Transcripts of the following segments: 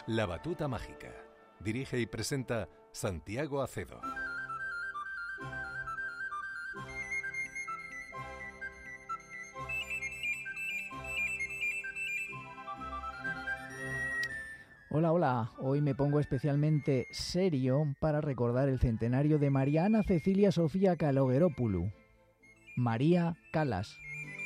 La Batuta Mágica. Dirige y presenta Santiago Acedo. Hola, hola. Hoy me pongo especialmente serio para recordar el centenario de María Ana Cecilia Sofía Kalogeropoulos. María Callas.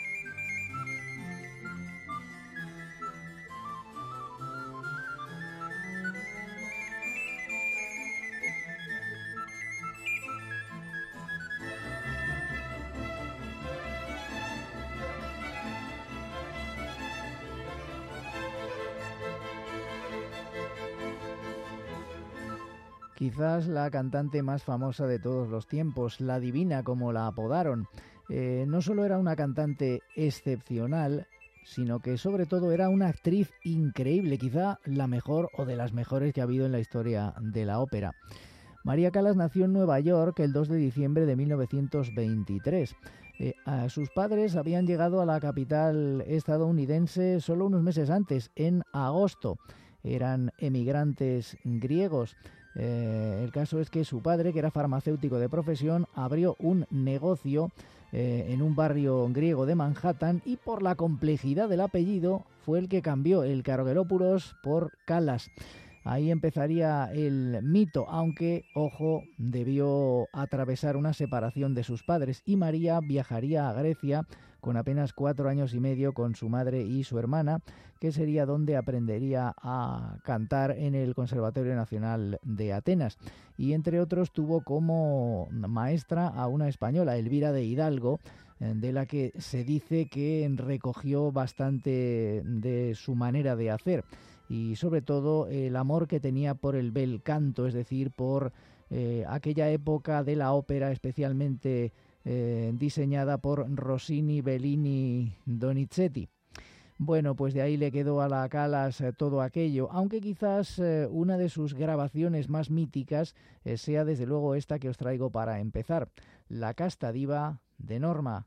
Quizás la cantante más famosa de todos los tiempos, la Divina como la apodaron. No solo era una cantante excepcional, sino que sobre todo era una actriz increíble, quizá la mejor o de las mejores que ha habido en la historia de la ópera. María Callas nació en Nueva York el 2 de diciembre de 1923. Sus padres habían llegado a la capital estadounidense solo unos meses antes, en agosto. Eran emigrantes griegos. El caso es que su padre, que era farmacéutico de profesión, abrió un negocio en un barrio griego de Manhattan y por la complejidad del apellido fue el que cambió el Kalogeropoulos por Callas. Ahí empezaría el mito, aunque, ojo, debió atravesar una separación de sus padres y María viajaría a Grecia con apenas 4 años y medio con su madre y su hermana, que sería donde aprendería a cantar en el Conservatorio Nacional de Atenas. Y entre otros tuvo como maestra a una española, Elvira de Hidalgo, de la que se dice que recogió bastante de su manera de hacer y sobre todo el amor que tenía por el bel canto, es decir, por aquella época de la ópera especialmente diseñada por Rossini, Bellini, Donizetti. Bueno, pues de ahí le quedó a la Callas todo aquello, aunque quizás una de sus grabaciones más míticas sea desde luego esta que os traigo para empezar, La casta diva de Norma.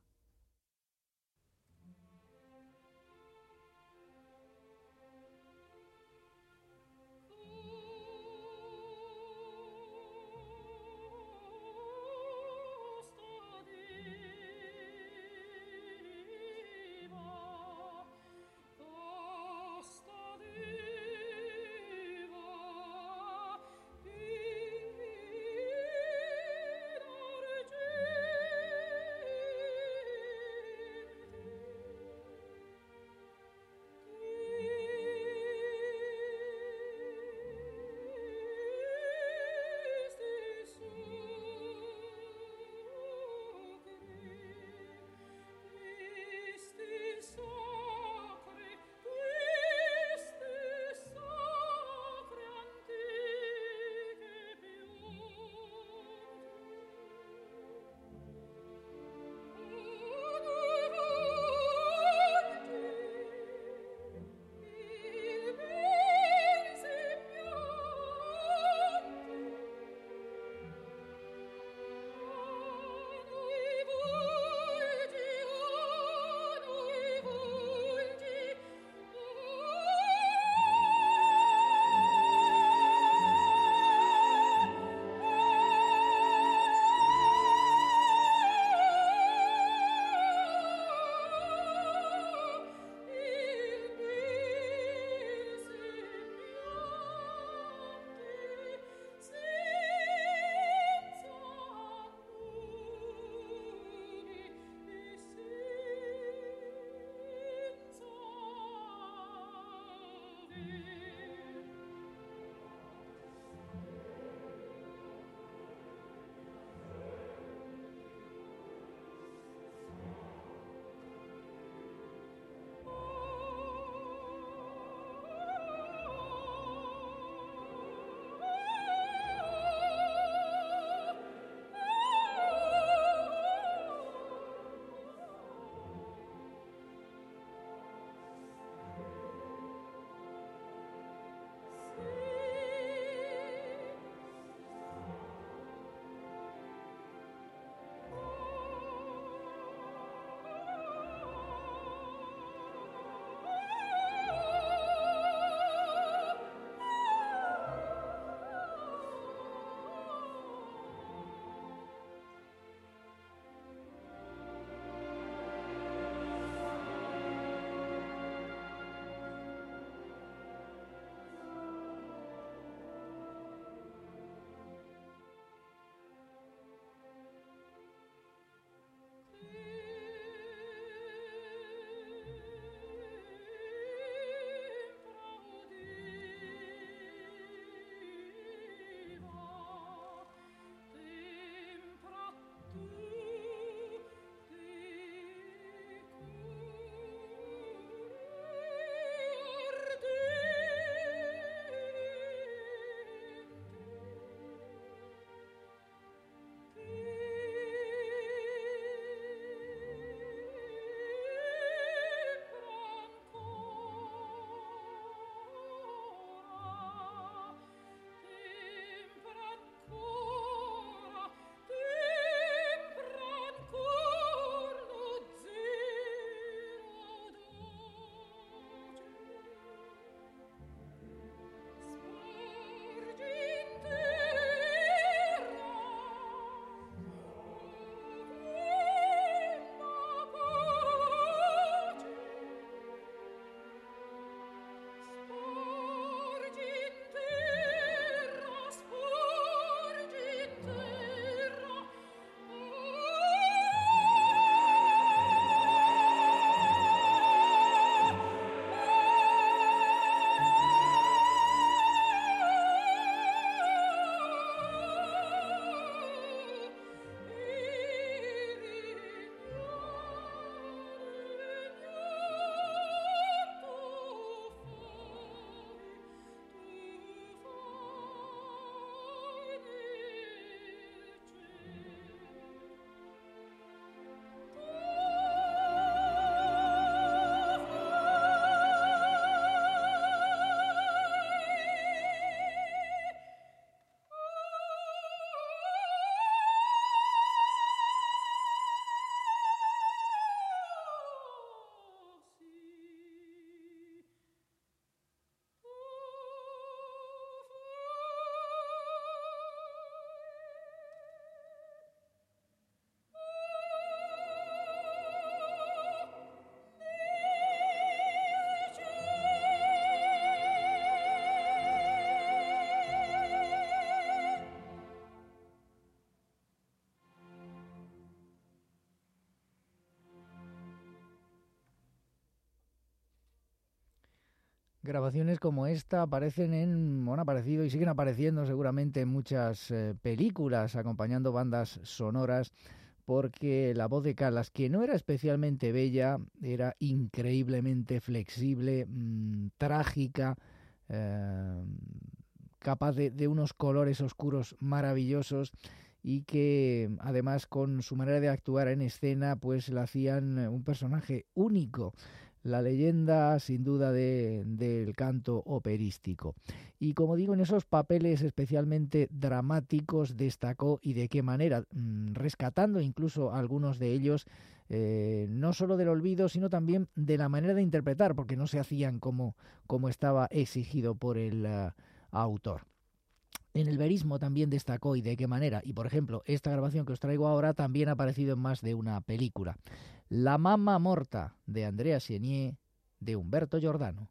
Grabaciones como esta han aparecido y siguen apareciendo seguramente en muchas películas, acompañando bandas sonoras, porque la voz de Callas, que no era especialmente bella, era increíblemente flexible, trágica, eh, capaz de unos colores oscuros maravillosos, y que además con su manera de actuar en escena pues la hacían un personaje único, la leyenda sin duda del canto operístico. Y como digo, en esos papeles especialmente dramáticos destacó, y de qué manera, rescatando incluso algunos de ellos, no solo del olvido, sino también de la manera de interpretar, porque no se hacían como estaba exigido por el autor. En el verismo también destacó, y de qué manera. Y por ejemplo, esta grabación que os traigo ahora también ha aparecido en más de una película. La Mamma Morta, de Andrea Chenier, de Humberto Giordano.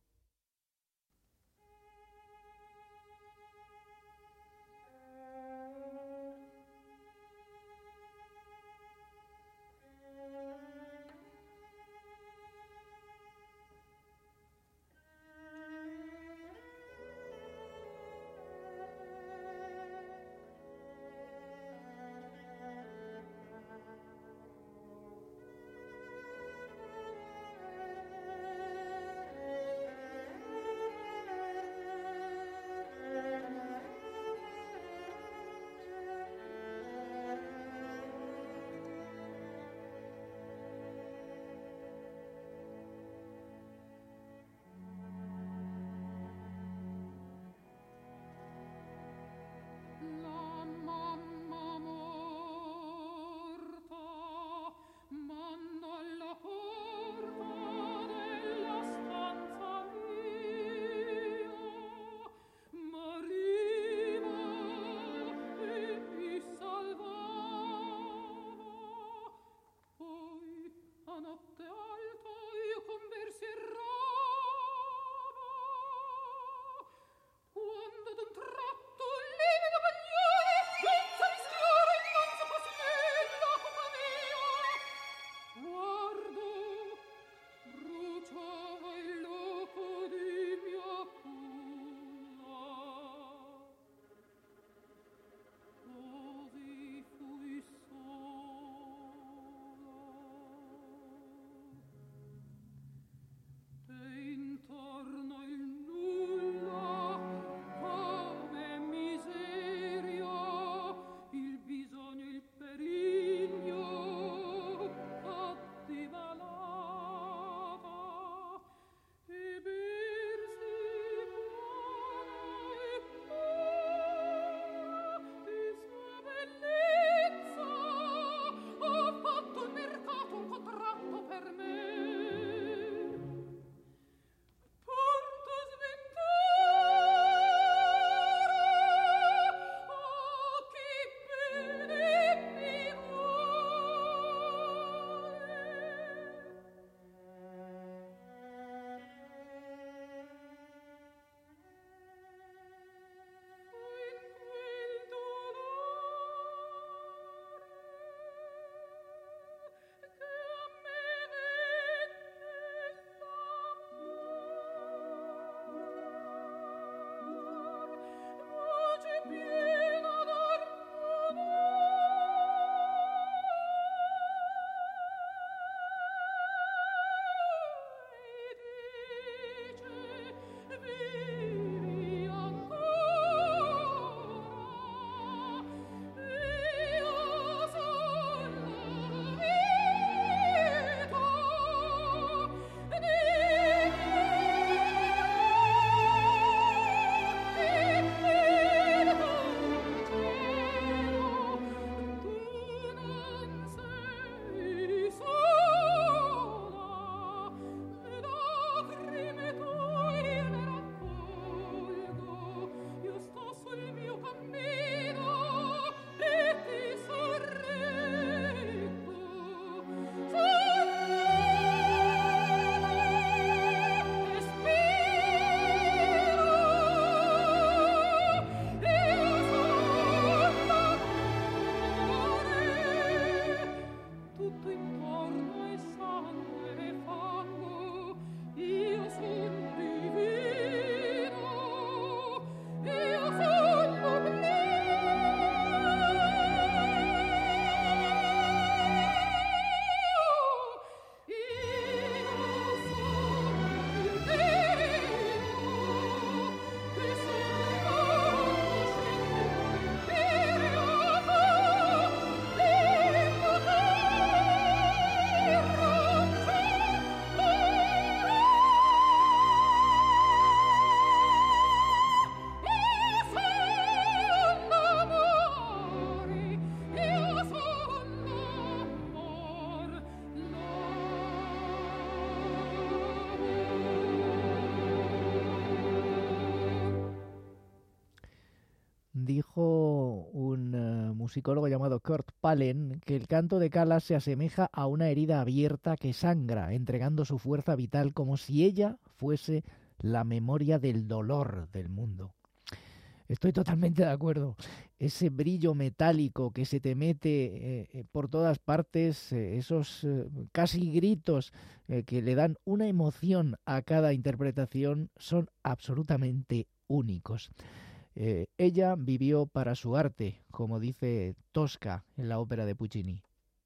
dijo un musicólogo llamado Kurt Pallen que el canto de Callas se asemeja a una herida abierta que sangra, entregando su fuerza vital como si ella fuese la memoria del dolor del mundo. Estoy totalmente de acuerdo. Ese brillo metálico que se te mete por todas partes, esos casi gritos que le dan una emoción a cada interpretación, son absolutamente únicos. Ella vivió para su arte, como dice Tosca en la ópera de Puccini.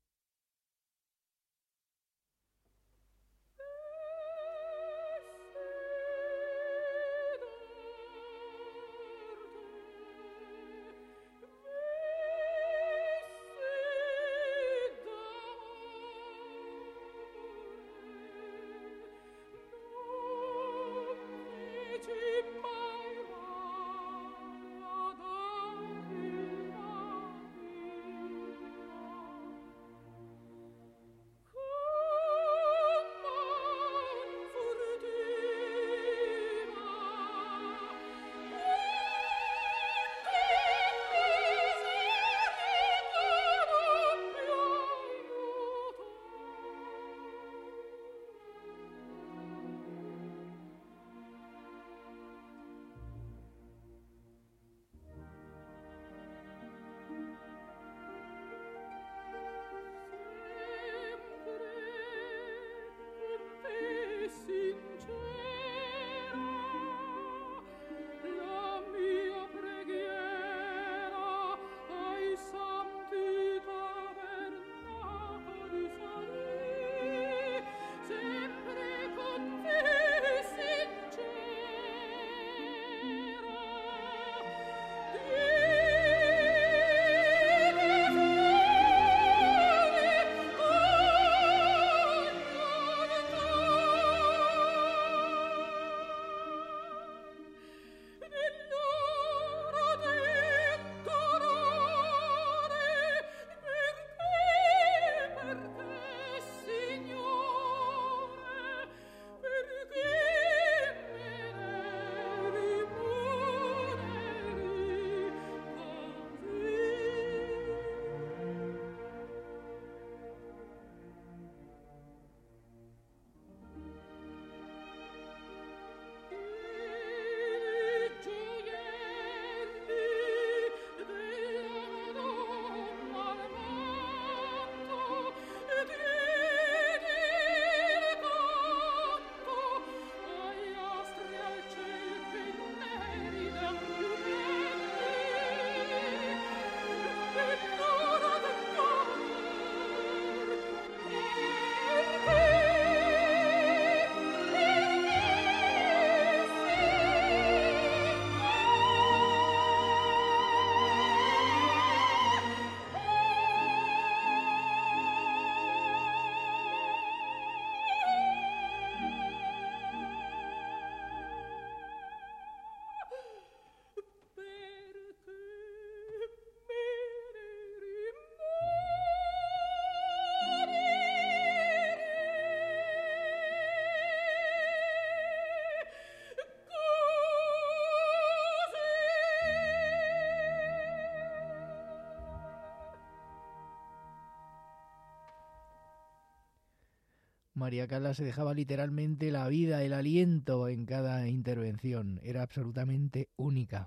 María Callas se dejaba literalmente la vida, el aliento en cada intervención. Era absolutamente única.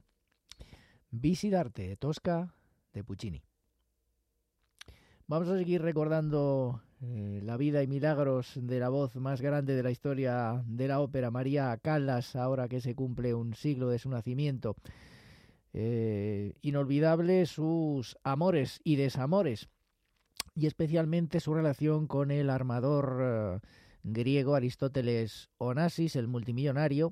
Visidarte, Tosca, de Puccini. Vamos a seguir recordando la vida y milagros de la voz más grande de la historia de la ópera, María Callas, ahora que se cumple un siglo de su nacimiento. Inolvidable sus amores y desamores, y especialmente su relación con el armador griego Aristóteles Onassis, el multimillonario,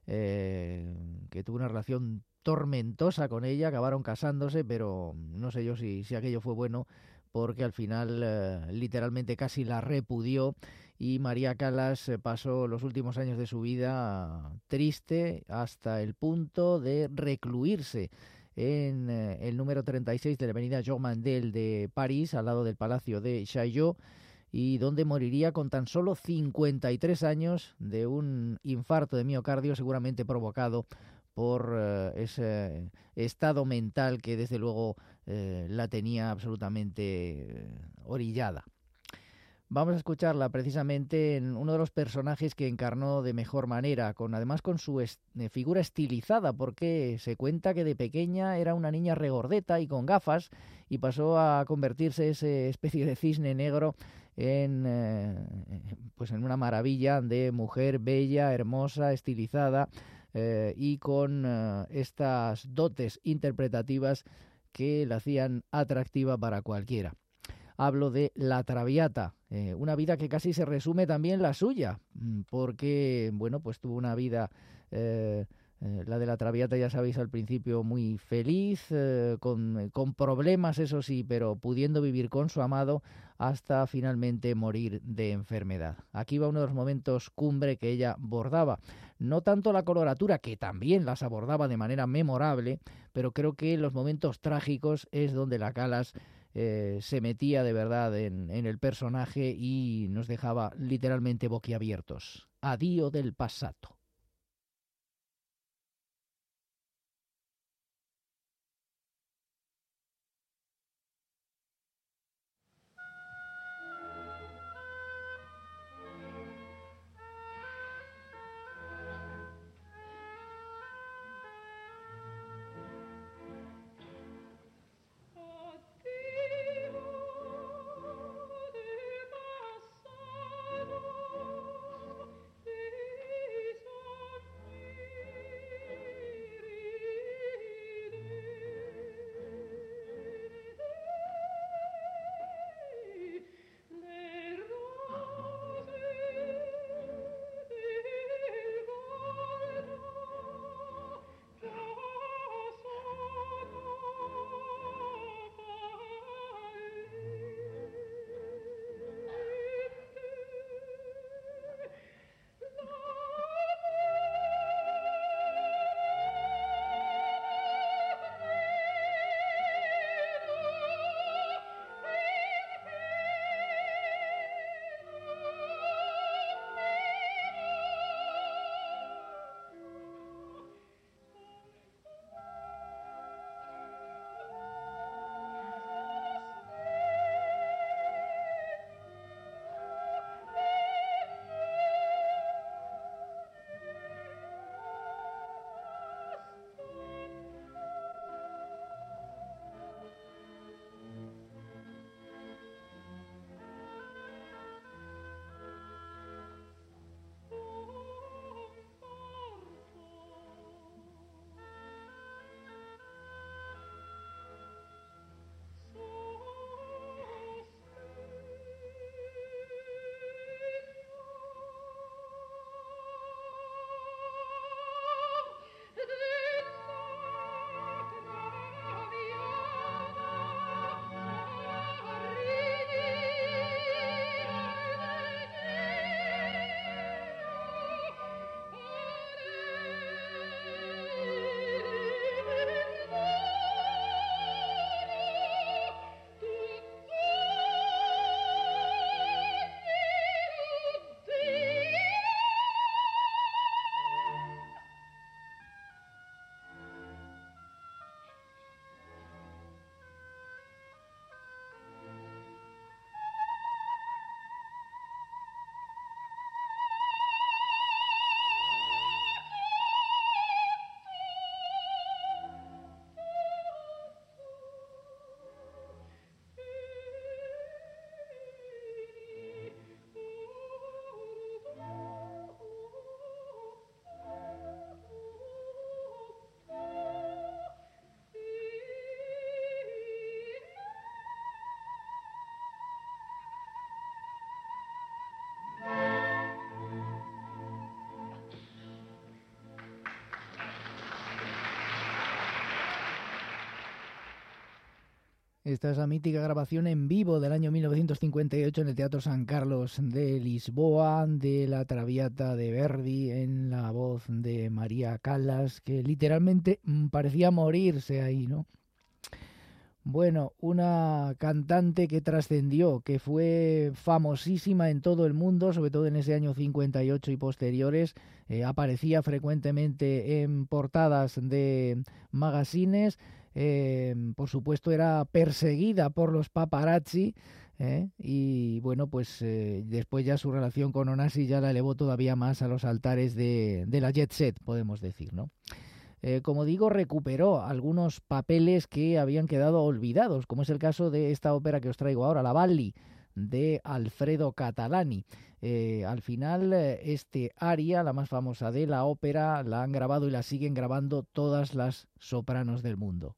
que tuvo una relación tormentosa con ella. Acabaron casándose, pero no sé yo si aquello fue bueno, porque al final literalmente casi la repudió, y María Callas pasó los últimos años de su vida triste hasta el punto de recluirse en el número 36 de la avenida Jean Mandel de París, al lado del Palacio de Chaillot, y donde moriría con tan solo 53 años de un infarto de miocardio, seguramente provocado por ese estado mental que desde luego la tenía absolutamente orillada. Vamos a escucharla precisamente en uno de los personajes que encarnó de mejor manera, además con su figura estilizada, porque se cuenta que de pequeña era una niña regordeta y con gafas, y pasó a convertirse esa especie de cisne negro pues en una maravilla de mujer bella, hermosa, estilizada, y con estas dotes interpretativas que la hacían atractiva para cualquiera. Hablo de La Traviata, una vida que casi se resume también la suya, porque, bueno, pues tuvo una vida, la de La Traviata, ya sabéis, al principio muy feliz, con problemas, eso sí, pero pudiendo vivir con su amado hasta finalmente morir de enfermedad. Aquí va uno de los momentos cumbre que ella bordaba. No tanto la coloratura, que también las abordaba de manera memorable, pero creo que en los momentos trágicos es donde la Calas se metía de verdad en el personaje y nos dejaba literalmente boquiabiertos. Adío del passato. Esta es la mítica grabación en vivo del año 1958 en el Teatro San Carlos de Lisboa, de La Traviata de Verdi, en la voz de María Callas, que literalmente parecía morirse ahí, ¿no? Bueno, una cantante que trascendió, que fue famosísima en todo el mundo, sobre todo en ese año 58 y posteriores, aparecía frecuentemente en portadas de magazines, por supuesto era perseguida por los paparazzi, y bueno, pues después ya su relación con Onassis ya la elevó todavía más a los altares de la jet set, podemos decir, ¿no? Como digo, recuperó algunos papeles que habían quedado olvidados, como es el caso de esta ópera que os traigo ahora, La Valli, de Alfredo Catalani. Al final, este aria, la más famosa de la ópera, la han grabado y la siguen grabando todas las sopranos del mundo.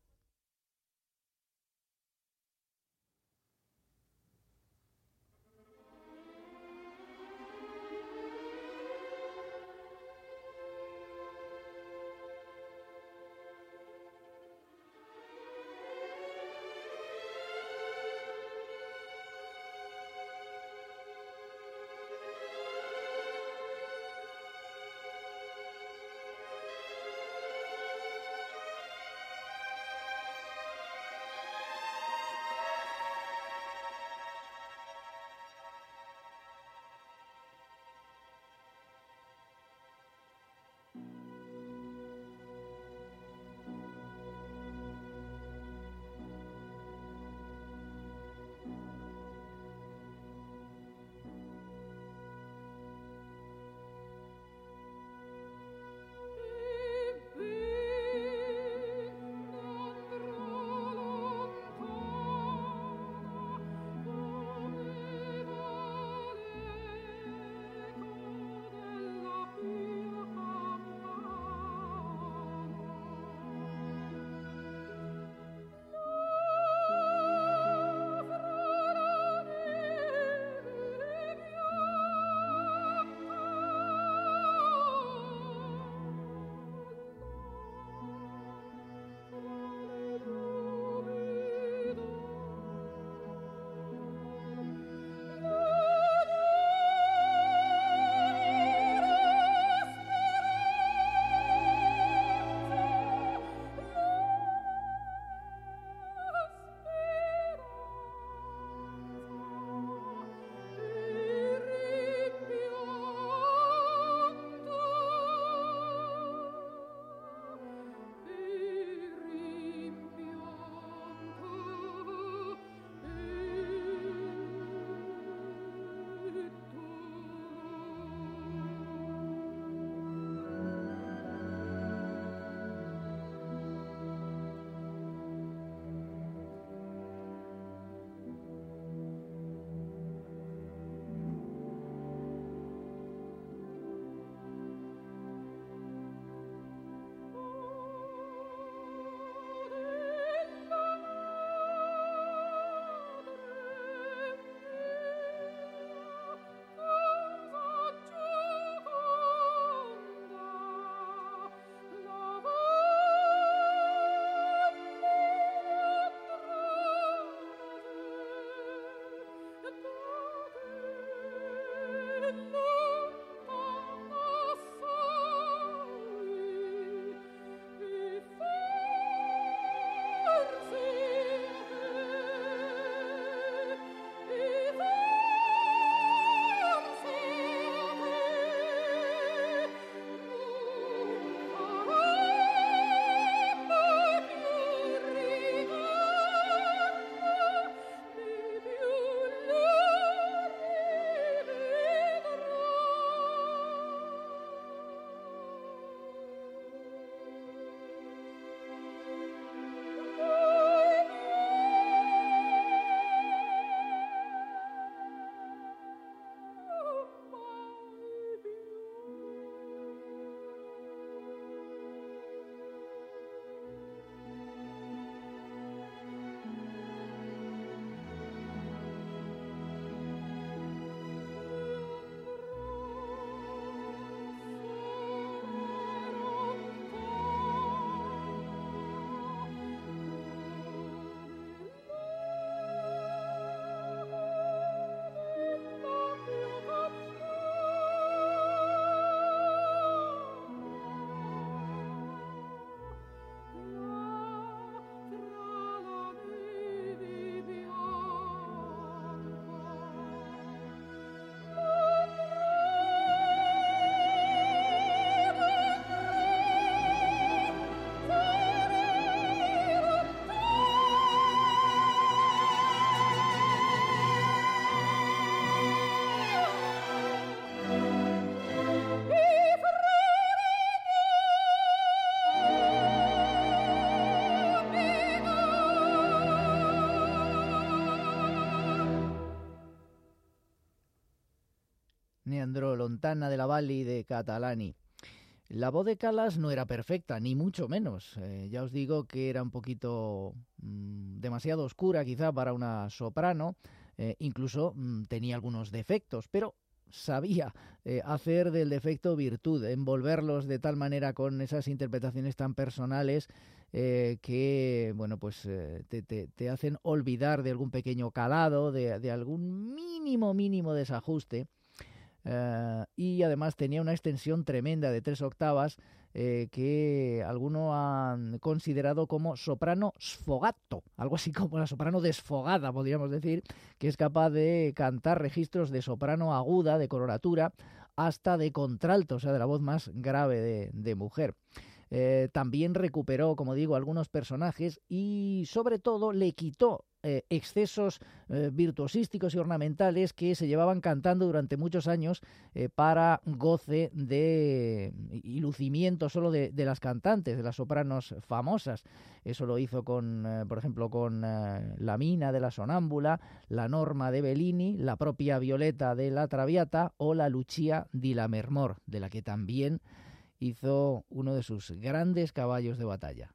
Neandro lontana de la Valli de Catalani. La voz de Calas no era perfecta, ni mucho menos. Ya os digo que era un poquito demasiado oscura quizá para una soprano, incluso tenía algunos defectos, pero sabía hacer del defecto virtud, envolverlos de tal manera con esas interpretaciones tan personales que bueno, pues te hacen olvidar de algún pequeño calado, de algún mínimo desajuste. Y además tenía una extensión tremenda de 3 octavas que algunos han considerado como soprano sfogato, algo así como la soprano desfogada, podríamos decir, que es capaz de cantar registros de soprano aguda, de coloratura, hasta de contralto, o sea, de la voz más grave de mujer. También recuperó, como digo, algunos personajes y sobre todo le quitó excesos virtuosísticos y ornamentales que se llevaban cantando durante muchos años para goce y lucimiento solo de las cantantes, de las sopranos famosas. Eso lo hizo por ejemplo, con la Mina de la Sonámbula, la Norma de Bellini, la propia Violeta de la Traviata o la Lucia di Lammermoor, de la que también hizo uno de sus grandes caballos de batalla.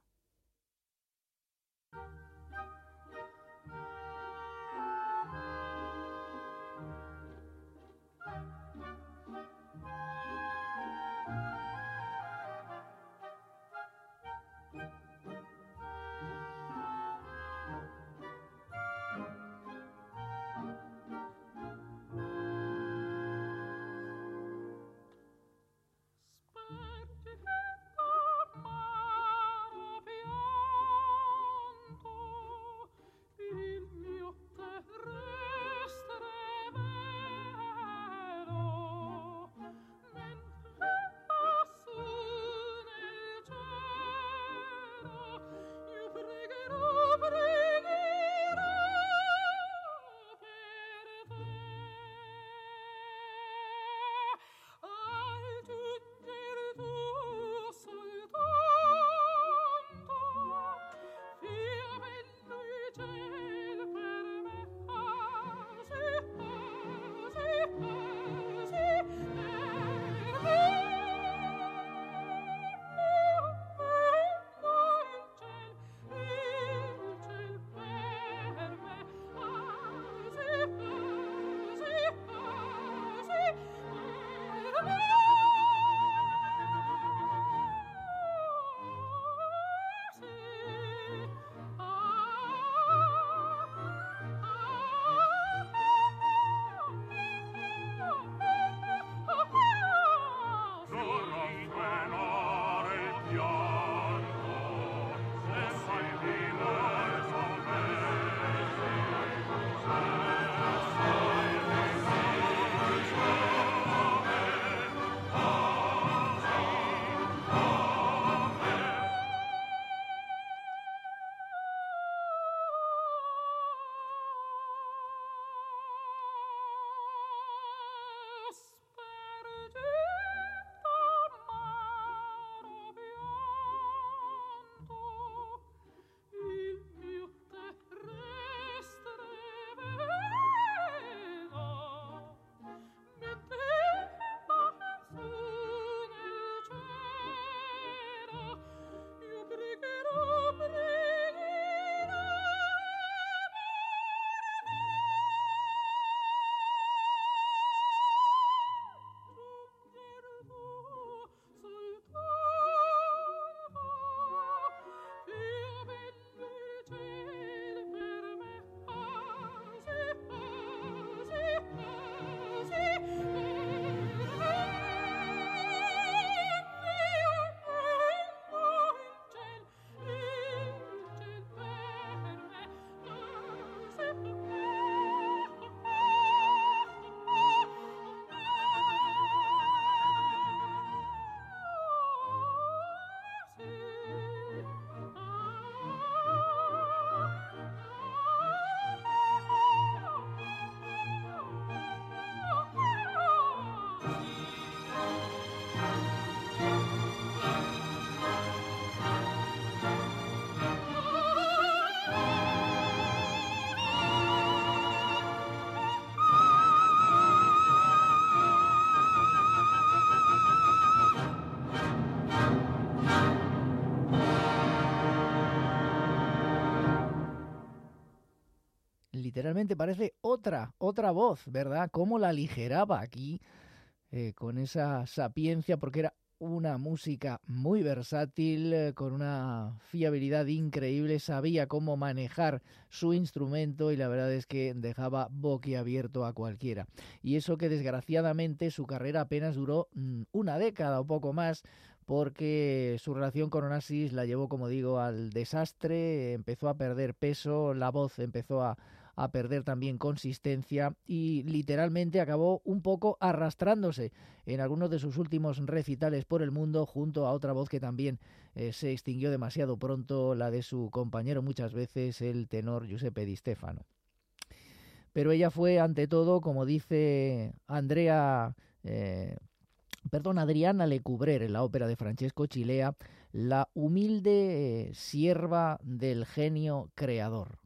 literalmente parece otra voz, ¿verdad? Cómo la aligeraba aquí con esa sapiencia, porque era una música muy versátil, con una fiabilidad increíble, sabía cómo manejar su instrumento y la verdad es que dejaba boquiabierto a cualquiera. Y eso que desgraciadamente su carrera apenas duró una década o poco más, porque su relación con Onassis la llevó, como digo, al desastre, empezó a perder peso, la voz empezó a perder también consistencia y literalmente acabó un poco arrastrándose en algunos de sus últimos recitales por el mundo junto a otra voz que también se extinguió demasiado pronto, la de su compañero muchas veces, el tenor Giuseppe Di Stefano. Pero ella fue ante todo, como dice Adriana Lecouvreur en la ópera de Francesco Cilea, la humilde sierva del genio creador.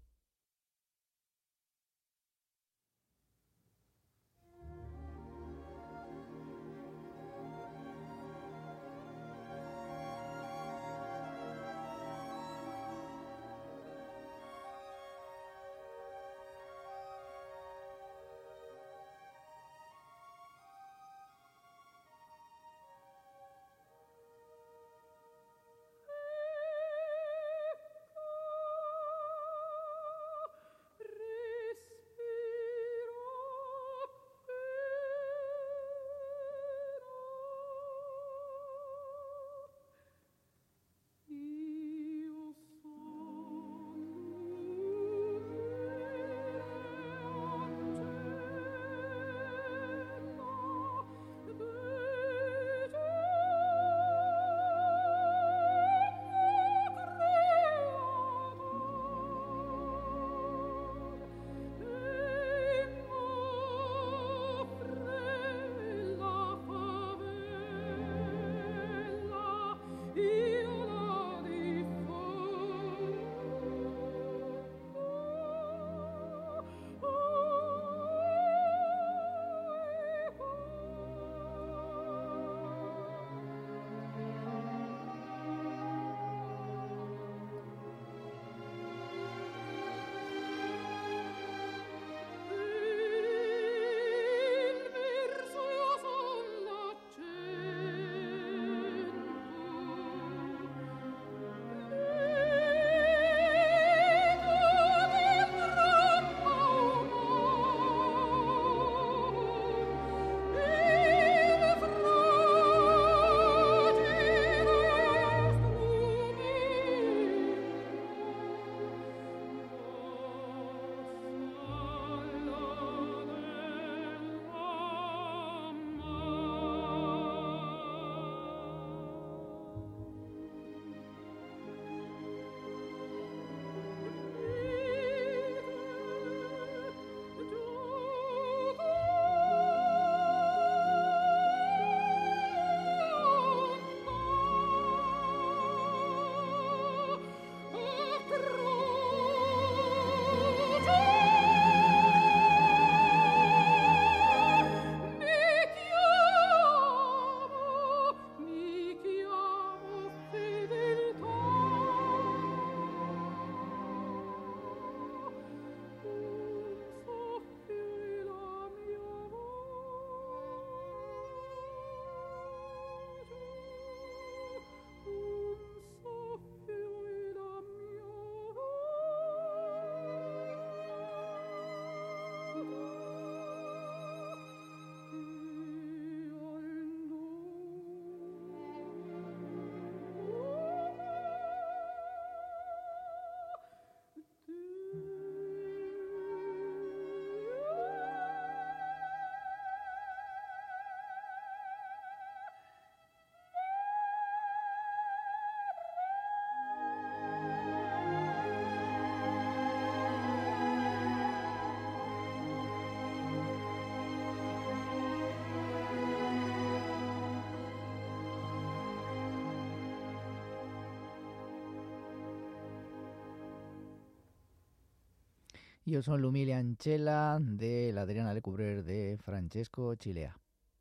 Io son l'umile Ancella de la Adriana Lecouvreur de Francesco Cilea.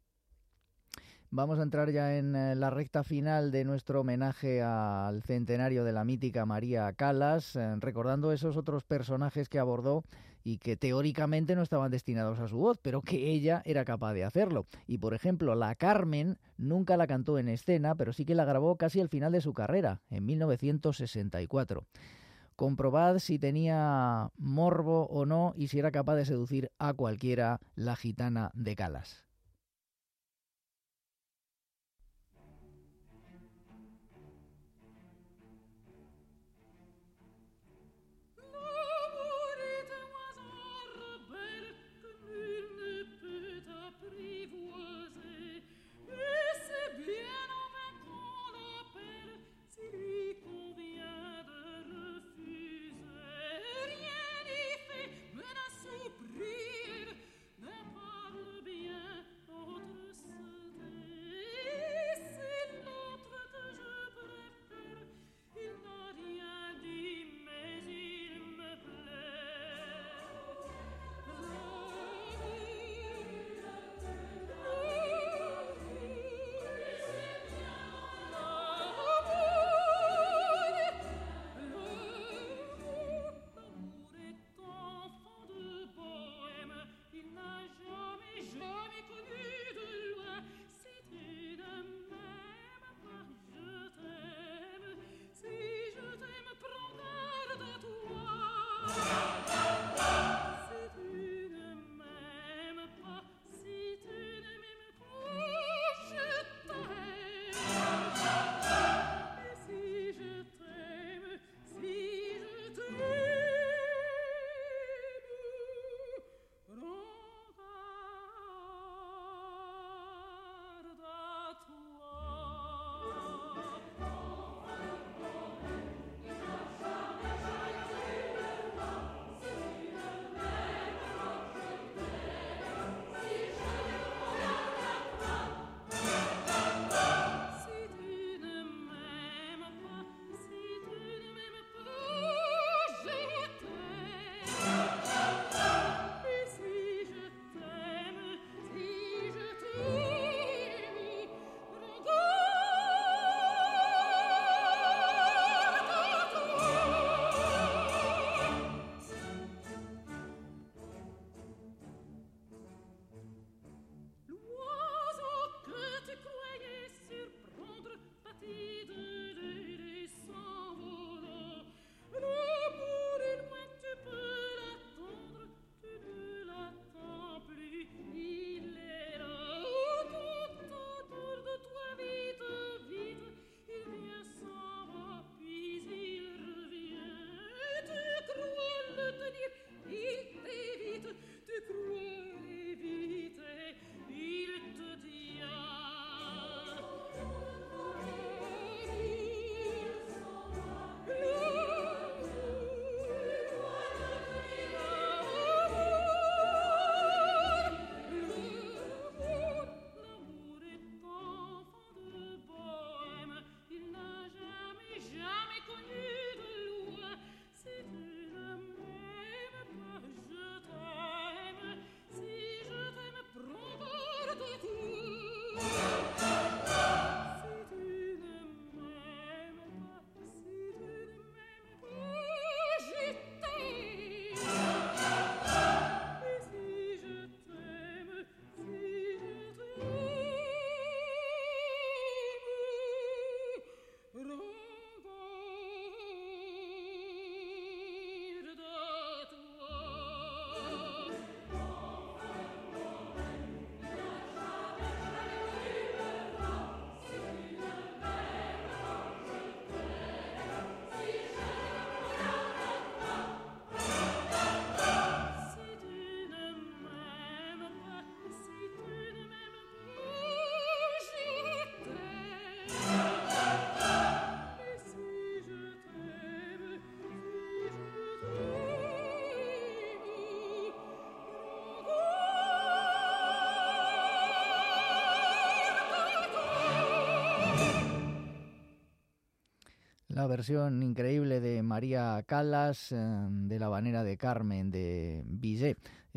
Vamos a entrar ya en la recta final de nuestro homenaje al centenario de la mítica María Callas, recordando esos otros personajes que abordó y que teóricamente no estaban destinados a su voz, pero que ella era capaz de hacerlo. Y, por ejemplo, la Carmen nunca la cantó en escena, pero sí que la grabó casi al final de su carrera, en 1964. Comprobad si tenía morbo o no y si era capaz de seducir a cualquiera, la gitana de Calas. La versión increíble de María Callas, de La habanera de Carmen, de Bizet.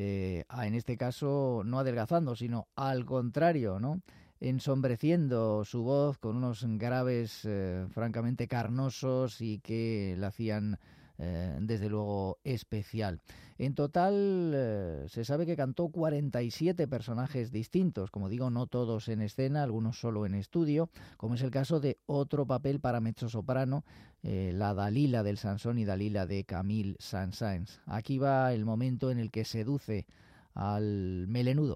En este caso, no adelgazando, sino al contrario, ¿no? Ensombreciendo su voz con unos graves francamente carnosos y que la hacían desde luego especial. En total se sabe que cantó 47 personajes distintos, como digo, no todos en escena, algunos solo en estudio, como es el caso de otro papel para mezzosoprano, la Dalila del Sansón y Dalila de Camille Saint-Saëns. Aquí va el momento en el que seduce al melenudo.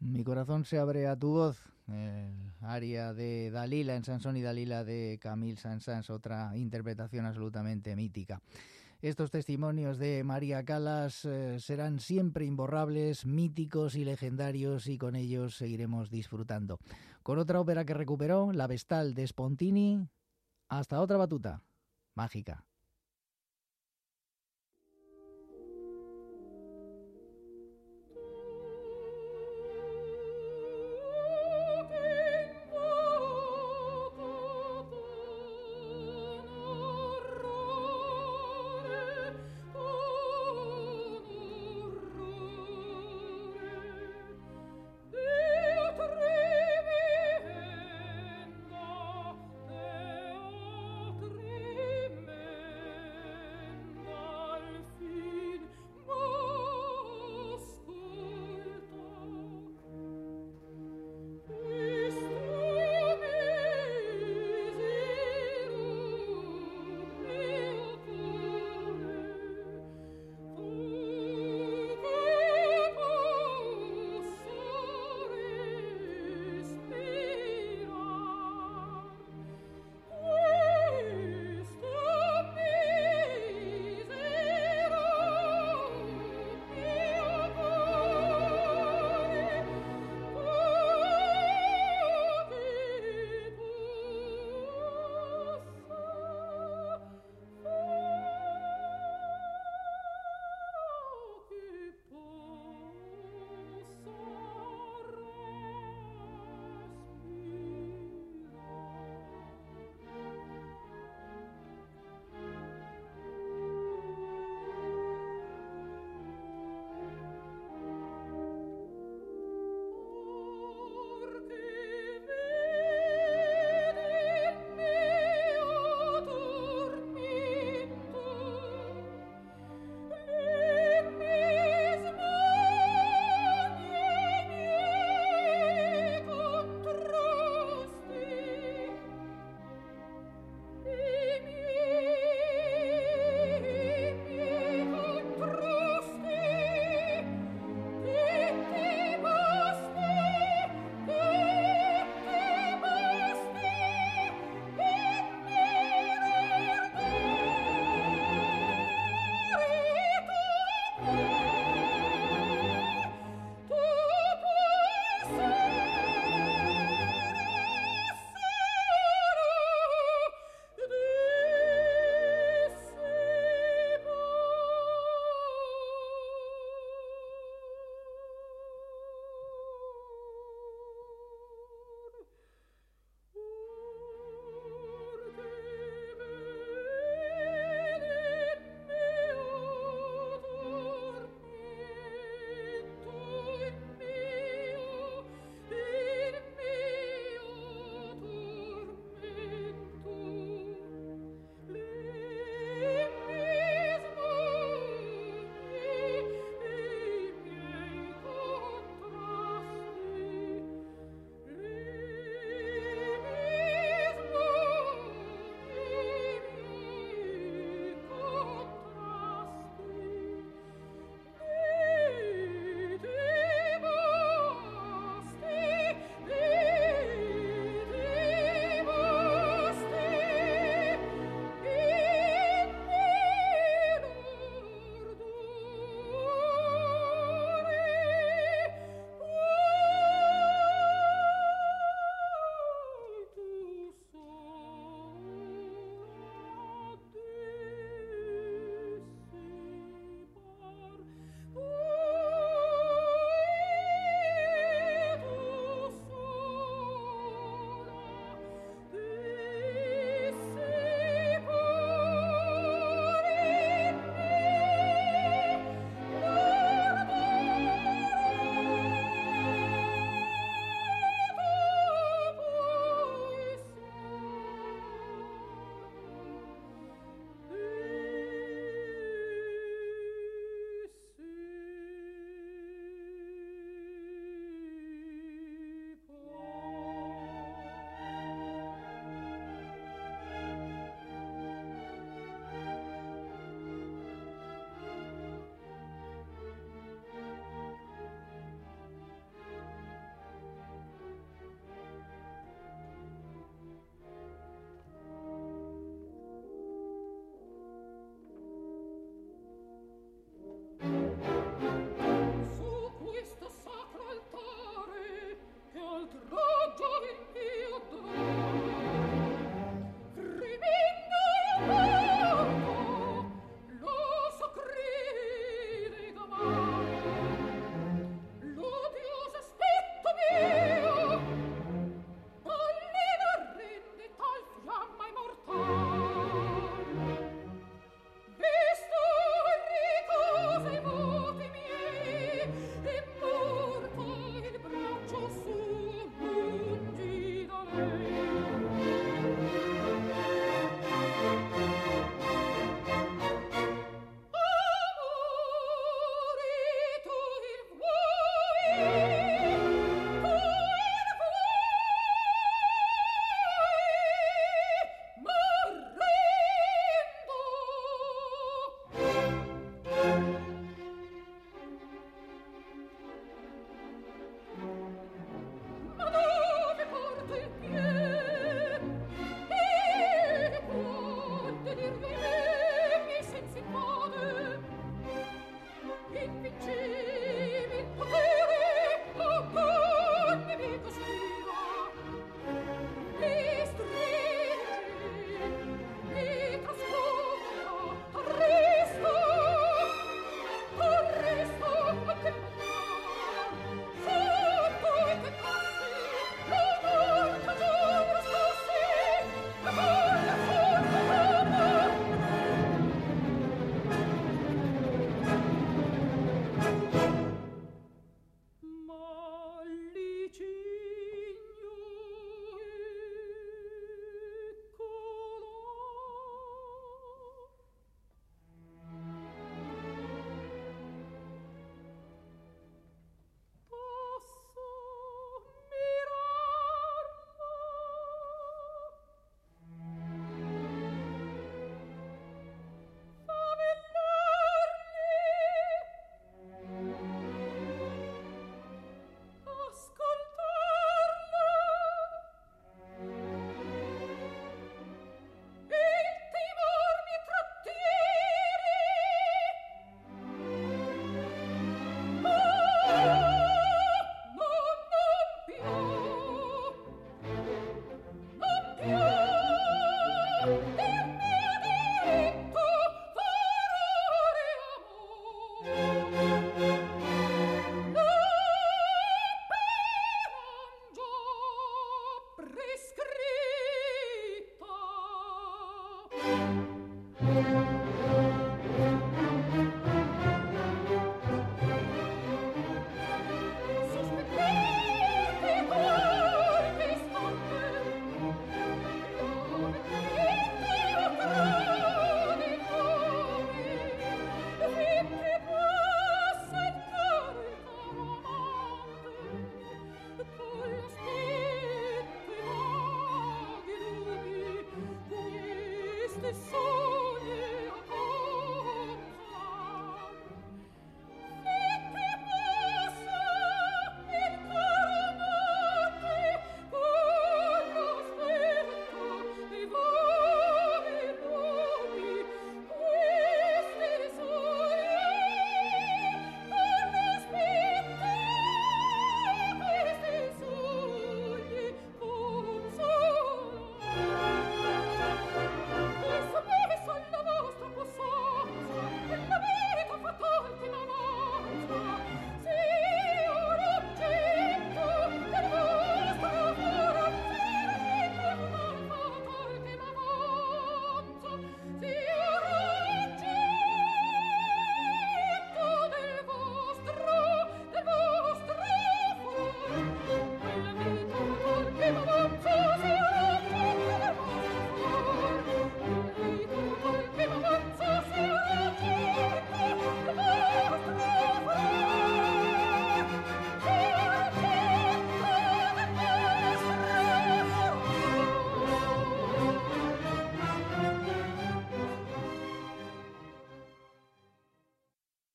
Mi corazón se abre a tu voz, el aria de Dalila en Sansón y Dalila de Camille Saint-Saëns, otra interpretación absolutamente mítica. Estos testimonios de María Callas serán siempre imborrables, míticos y legendarios, y con ellos seguiremos disfrutando. Con otra ópera que recuperó, La Vestal de Spontini, hasta otra batuta mágica.